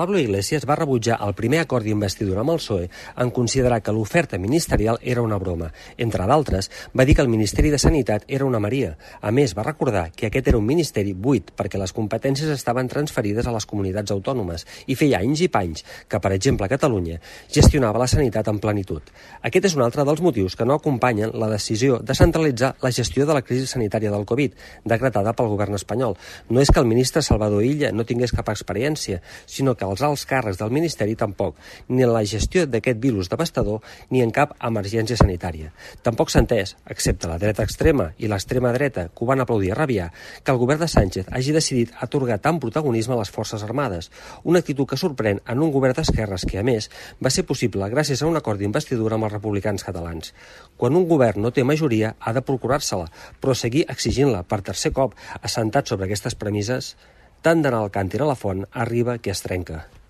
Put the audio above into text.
Pablo Iglesias va rebutjar el primer acord d'investidura amb el PSOE en considerar que l'oferta ministerial era una broma. Entre d'altres, va dir que el Ministeri de Sanitat era una maria. A més, va recordar que aquest era un ministeri buit perquè les competències estaven transferides a les comunitats autònomes i feia anys i panys que, per exemple, Catalunya gestionava la sanitat en plenitud. Aquest és un altre dels motius que no acompanyen la decisió de centralitzar la gestió de la crisi sanitària del Covid, decretada pel govern espanyol. No és que el ministre Salvador Illa no tingués cap experiència, sinó que els alts càrrecs del Ministeri tampoc, ni en la gestió d'aquest virus devastador ni en cap emergència sanitària. Tampoc s'ha entès, excepte la dreta extrema i l'extrema dreta, que ho van aplaudir a rabiar, que el govern de Sánchez hagi decidit atorgar tant protagonisme a les Forces Armades, una actitud que sorprèn en un govern d'esquerres que, a més, va ser possible gràcies a un acord d'investidura amb els republicans catalans. Quan un govern no té majoria, ha de procurar-se-la, però seguir exigint-la per tercer cop, assentat sobre aquestes premisses, tant d'anar al càntir a la font, arriba que es trenca.